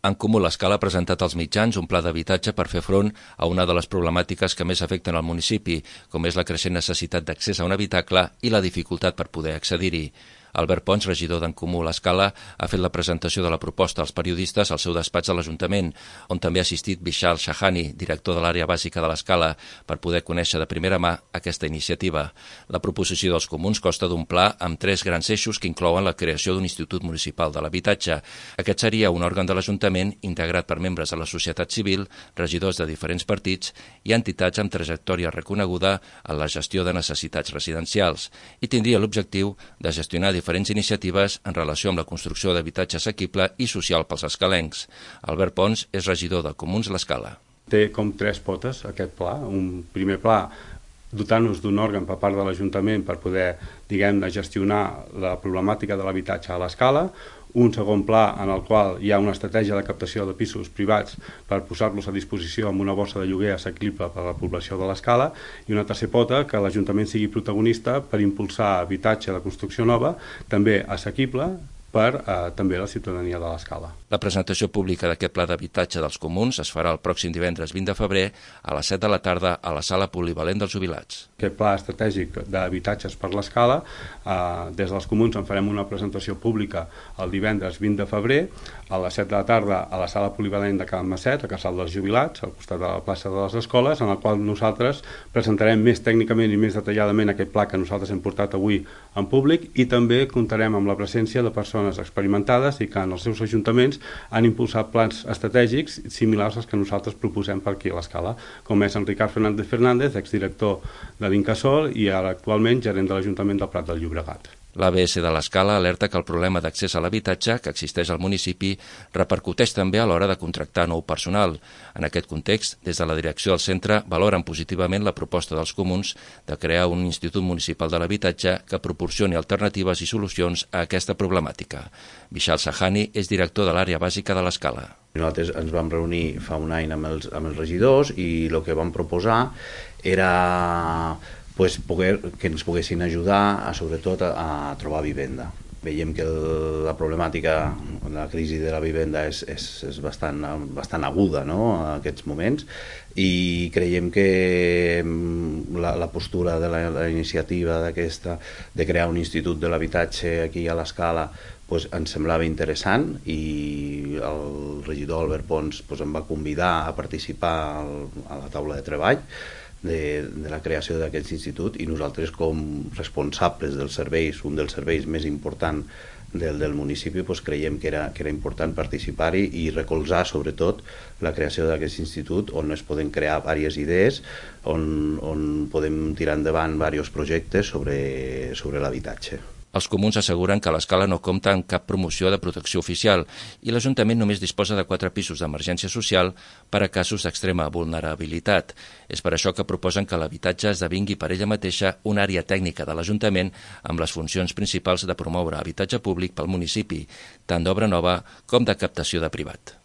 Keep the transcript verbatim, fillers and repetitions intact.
En Comú l'Escala ha presentat als mitjans un pla d'habitatge per fer front a una de les problemàtiques que més afecten al municipi, com és la creixent necessitat d'accés a un habitacle i la dificultat per poder accedir-hi. Albert Pons, regidor d'en Comú l'Escala, ha fet la presentació de la proposta als periodistes al seu despatx de l'Ajuntament, on també ha assistit Vishal Shahani, director de l'àrea bàsica de l'Escala, per poder conèixer de primera mà aquesta iniciativa. La proposició dels comuns consta d'un pla amb tres grans eixos que inclouen la creació d'un Institut Municipal de l'Habitatge. Aquest seria un òrgan de l'Ajuntament integrat per membres de la societat civil, regidors de diferents partits i entitats amb trajectòria reconeguda en la gestió de necessitats residencials i tindria l'objectiu de gestionar diferents iniciatives en relació amb la construcció d'habitatge assequible i social pels escalencs. Albert Pons és regidor de Comuns l'Escala. Té com tres potes aquest pla. Un primer pla dotant-nos d'un òrgan per part de l'Ajuntament per poder, diguem-ne, gestionar la problemàtica de l'habitatge a l'Escala, un segon pla en el qual hi ha una estratègia de captació de pisos privats per posar-los a disposició amb una borsa de lloguer assequible per a la població de l'Escala, i una tercera pota que l'Ajuntament sigui protagonista per impulsar habitatge de construcció nova, també assequible, per eh, també la ciutadania de l'Escala. La presentació pública d'aquest pla d'habitatge dels comuns es farà el pròxim divendres vint de febrer a les set de la tarda a la sala polivalent dels jubilats. Aquest pla estratègic d'habitatges per l'Escala, eh, des dels comuns en farem una presentació pública el divendres vint de febrer a les set de la tarda a la sala polivalent de Can Masset, a Casal dels Jubilats, al costat de la plaça de les Escoles, en la qual nosaltres presentarem més tècnicament i més detalladament aquest pla que nosaltres hem portat avui en públic, i també comptarem amb la presència de persones experimentades i que en els seus ajuntaments han impulsat plans estratègics similars als que nosaltres proposem per aquí a l'Escala, com és en Ricard Fernández Fernández, exdirector de l'Incasòl i ara actualment gerent de l'Ajuntament del Prat del Llobregat. L'A B S de l'Escala alerta que el problema d'accés a l'habitatge que existeix al municipi repercuteix també a l'hora de contractar nou personal. En aquest context, des de la direcció del centre valoren positivament la proposta dels comuns de crear un Institut Municipal de l'Habitatge que proporcioni alternatives i solucions a aquesta problemàtica. Vishal Shahani és director de l'àrea bàsica de l'Escala. Nosaltres ens vam reunir fa un any amb els, amb els regidors i el que vam proposar era pues, poder, que ens poguessin ajudar a, sobretot a, a trobar vivenda. Veiem que el, la problemàtica, la crisi de la vivenda és, és, és bastant, bastant aguda, no?, en aquests moments, i creiem que la, la postura de la, la iniciativa d'aquesta de crear un institut de l'habitatge aquí a l'Escala pues, ens semblava interessant, i el regidor Albert Pons pues, em va convidar a participar al, a la taula de treball De, de la creació d'aquest institut, i nosaltres com responsables dels serveis, un dels serveis més importants del, del municipi, pues creiem que era, que era important participar-hi i recolzar sobretot la creació d'aquest institut, on es poden crear diverses idees, on, on podem tirar endavant diversos projectes sobre, sobre l'habitatge. Els comuns asseguren que l'Escala no compta amb cap promoció de protecció oficial i l'Ajuntament només disposa de quatre pisos d'emergència social per a casos d'extrema vulnerabilitat. És per això que proposen que l'habitatge esdevingui per ella mateixa una àrea tècnica de l'Ajuntament amb les funcions principals de promoure habitatge públic pel municipi, tant d'obra nova com de captació de privat.